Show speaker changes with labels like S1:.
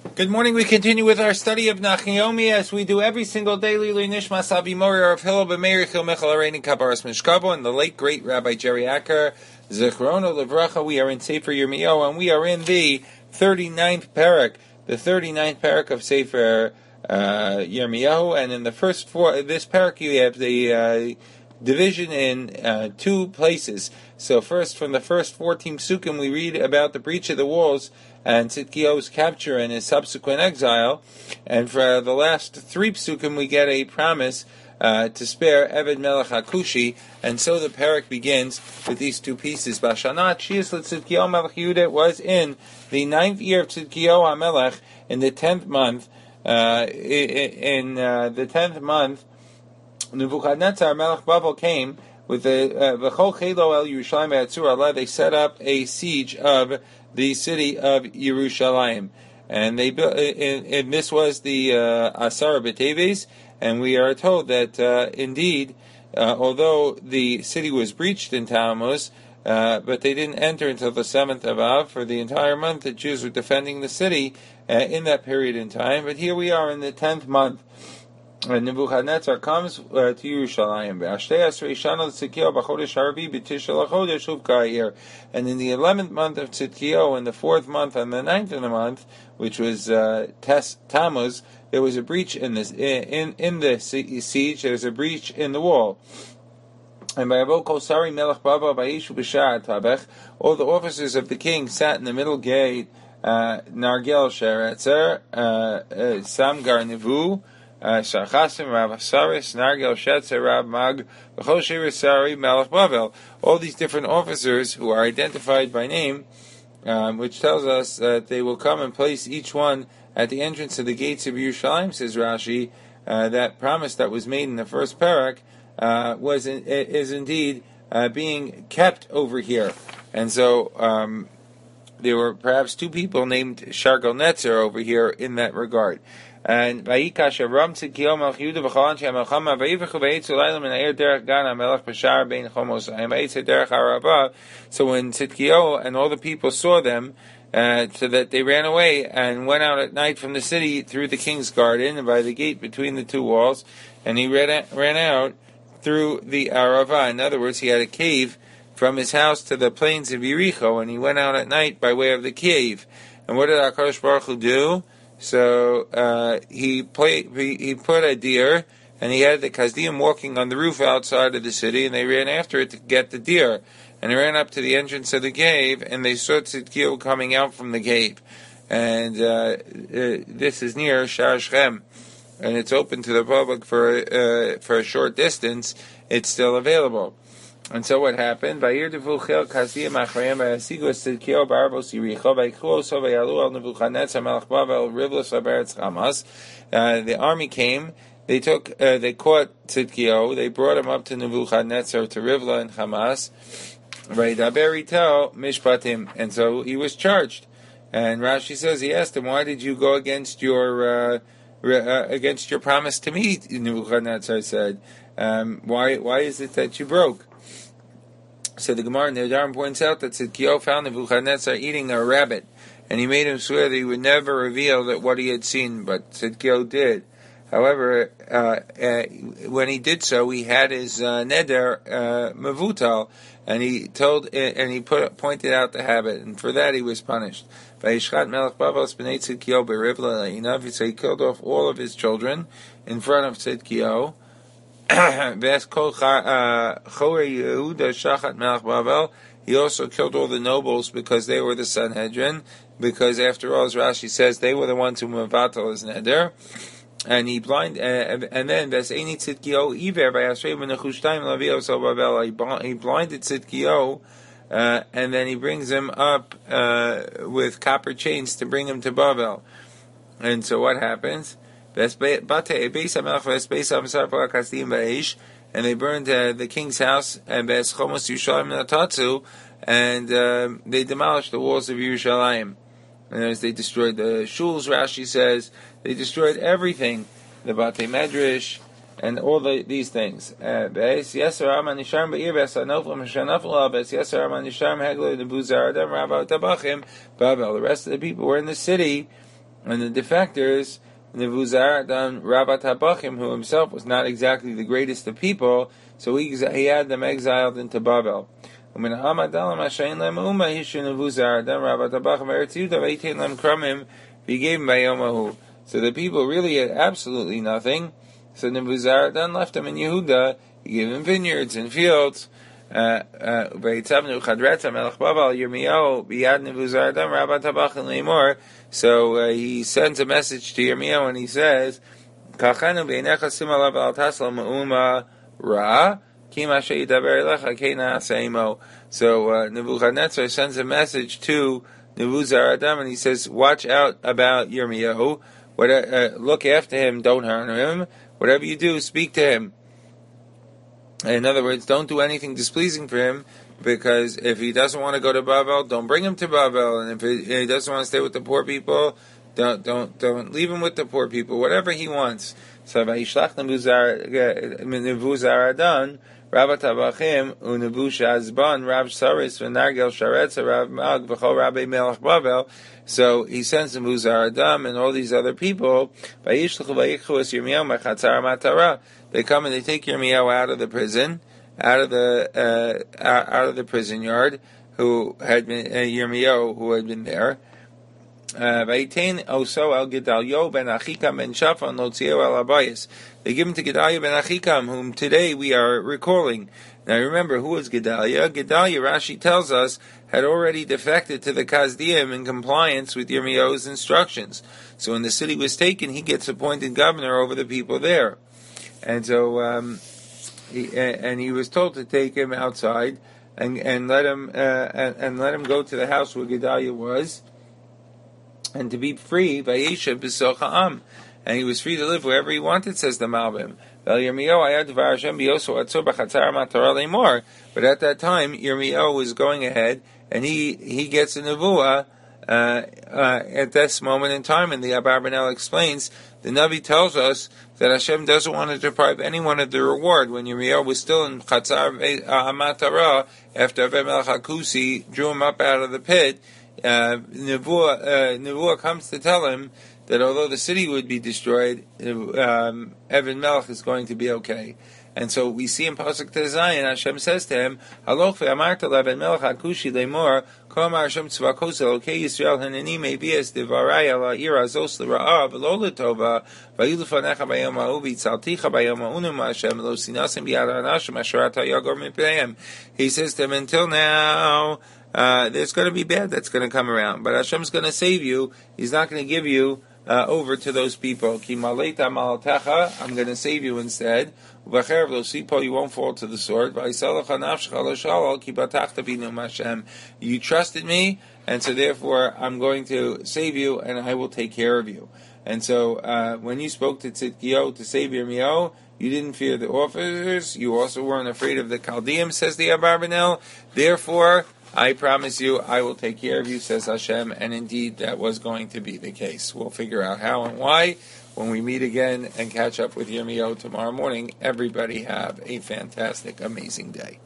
S1: Good morning. We continue with our study of Nachayomi as we do every single day. Lili Nishmas Avi Morir of Hillel B'Meir Chil Michal Areini Kabaras Mishkabo and the late great Rabbi Jerry Acker Zichrono Livracha. We are in Sefer Yirmiyahu and we are in the 39th parak, the 39th parak of Sefer Yirmiyahu. And in the first four, this parak you have the division in two places. So first, from the first 14 psukim, we read about the breach of the walls and Tzidkiyahu's capture and his subsequent exile. And for the last three psukim, we get a promise to spare Eved Melech HaKushi. And so the parak begins with these two pieces. Bashanat Shias Tzidkiyahu Melech Yehuda was in the 9th year of Tzidkiyahu HaMelech, in the 10th month. In the 10th month, Nebuchadnezzar Melech Bavel came with the V'chol Chelo El Yerushalayim Be'atzur Allah. They set up a siege of the city of Yerushalayim, and they built. And this was the Asara B'Teves, and we are told that indeed, although the city was breached in Tammuz, but they didn't enter until the 7th of Av. For the entire month, the Jews were defending the city in that period in time. But here we are in the 10th month. And Nebuchadnezzar comes to Yerushalayim. And in the 11th month of Tzidkiyahu, in the 4th month, and the 9th of the month, which was Tammuz, there was a breach in this in the siege. There was a breach in the wall. And by Kosari Melech Baba Bayishu B'Shar Tabech, all the officers of the king sat in the middle gate. Nargel Sheretzer, Samgar Nevu, Sarchasim, Rav Asaris, Nargel Shetzer, Rav Mag, B'chol Sari, Melech Bavel. All these different officers who are identified by name, which tells us that they will come and place each one at the entrance of the gates of Yerushalayim, says Rashi. That promise that was made in the first parak is indeed being kept over here. And so there were perhaps two people named Shargal Netzer over here in that regard. And Vayikash Avram Tzidkiyahu Melech Yehuda v'Chol Anshe HaMelchama Vayivachu V'Yitzu Layla Min Ha'ir Derech Gan HaMelech B'Shar Bein Chomosayim V'Yitzu Derech HaRabah. So when Tzidkiyahu and all the people saw them, so that they ran away and went out at night from the city through the king's garden and by the gate between the two walls, and he ran out through the Arava. In other words, he had a cave from his house to the plains of Yericho, and he went out at night by way of the cave. And what did HaKadosh Baruch Hu do? So he put a deer, and he had the Kasdim walking on the roof outside of the city, and they ran after it to get the deer. And they ran up to the entrance of the cave, and they saw Tzidkiyahu coming out from the cave. And this is near Shar Shechem, and it's open to the public for a short distance. It's still available. And so what happened? The army came. They caught Tzidkiyahu. They brought him up to Nebuchadnezzar, to Rivla and Hamas. And so he was charged. And Rashi says, he asked him, why did you go against your promise to me? Nebuchadnezzar said, why is it that you broke? So the Gemara in the Nedarim points out that Tzidkiyahu found Nebuchadnezzar eating a rabbit, and he made him swear that he would never reveal that what he had seen, but Tzidkiyahu did. However, when he did so, he had his neder mevutal, and he pointed out the habit, and for that he was punished. Vayishchat Melech Bavel b'nei Tzidkiyahu berivla le'inav, so he killed off all of his children in front of Tzidkiyahu. He also killed all the nobles because they were the Sanhedrin, because after all, as Rashi says, they were the ones who mevatel his neder. And he blinded Tzidkiyahu, and then he brings him up with copper chains to bring him to Bavel. And so what happens? And they burned the king's house, and they demolished the walls of Yerushalayim. And as they destroyed the shuls, Rashi says, they destroyed everything, the Batei Medrash, and all these things. The rest of the people were in the city, And the defectors, Nebuzaradan Rabbat Habachim, who himself was not exactly the greatest of people, so he had them exiled into Babel. So the people really had absolutely nothing. So Nebuzaradan left them in Yehuda. He gave them vineyards and fields. So he sends a message to Yirmiyahu and he says, so Nebuchadnezzar sends a message to Nebuzaradan and he says, watch out about Yirmiyahu. Look after him, don't harm him. Whatever you do, speak to him. In other words, don't do anything displeasing for him, because if he doesn't want to go to Babel, don't bring him to Babel. And if he doesn't want to stay with the poor people, don't leave him with the poor people. Whatever he wants. So Vayishlach Nebuzaradan Rabbat Habachim uNebushazban Rab Saris v'Nargel Sharetz Rab Mag v'Chol Rabbi Melech Babel. So he sends Nebuzaradan and all these other people. Vayishlach v'Yichu es Yirmiyahu mechatzar matara. They come and they take Yirmiyahu out of the prison, out of the prison yard, who had been Yirmiyahu, who had been there. Vayitein oso el Gedalyo ben Achikam ben Shaphan lotzio el Abayis. They give him to Gedaliah ben Achikam, whom today we are recalling. Now remember, who was Gedaliah? Gedaliah, Rashi tells us, had already defected to the Kasdiim in compliance with Yirmiyahu's instructions. So when the city was taken, he gets appointed governor over the people there. And so he was told to take him outside and let him go to the house where Gedaliah was, and to be free, Vayeshev b'soch ha'am, and he was free to live wherever he wanted, says the Malbim. But at that time, Yirmiyahu was going ahead, and he gets a nevuah at this moment in time, and the Abarbanel explains, the Navi tells us that Hashem doesn't want to deprive anyone of the reward. When Yirmiyahu was still in Chatzar HaMatara, after Avimelech HaKusi drew him up out of the pit, Nevuah comes to tell him that although the city would be destroyed, Evan Melech is going to be okay. And so we see in Pasuk Tezayin, Hashem says to him, Haloch ve'amarta le'Evan Melech HaKushi le'mor, Kol amar Hashem tzvakos Elokei Yisrael haneni me'bias devarai ala ira zos l'ra'a v'lo l'tova v'yu l'fanecha bayom ha'u v'yitzalticha bayom ha'unu ma'Hashem lo sinasim b'yad ha'anashim asher ata yagor mipneim. He says to him, until now, there's going to be bad that's going to come around, but Hashem's going to save you. He's not going to give you over to those people. Ki maleta malatecha, I'm going to save you instead. Uvacherev lo sipo, you won't fall to the sword. V'ayisalecha nafshecha lo shalol, ki batachta binu Hashem. You trusted me, and so therefore I'm going to save you, and I will take care of you. And so when you spoke to Tzidkiyahu to save Yirmiyahu, you didn't fear the officers. You also weren't afraid of the Chaldeans, says the Abarbanel. Therefore, I promise you, I will take care of you, says Hashem, and indeed that was going to be the case. We'll figure out how and why when we meet again and catch up with Yirmiyahu tomorrow morning. Everybody have a fantastic, amazing day.